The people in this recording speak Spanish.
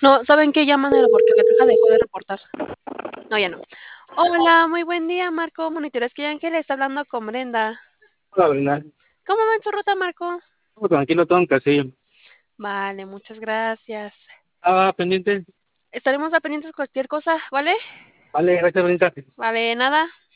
No, ¿saben qué? Llámanelo porque la caja dejó de reportar. No, ya no. Hola, muy buen día, Marco. Monitores que Ángel está hablando con Brenda. Hola, Brenda. ¿Cómo va en su ruta, Marco? Todo tranquilo, todo en casillo. Vale, muchas gracias. Pendiente. Estaremos a pendientes de cualquier cosa, ¿vale? Vale, gracias, Brenda. Vale, nada.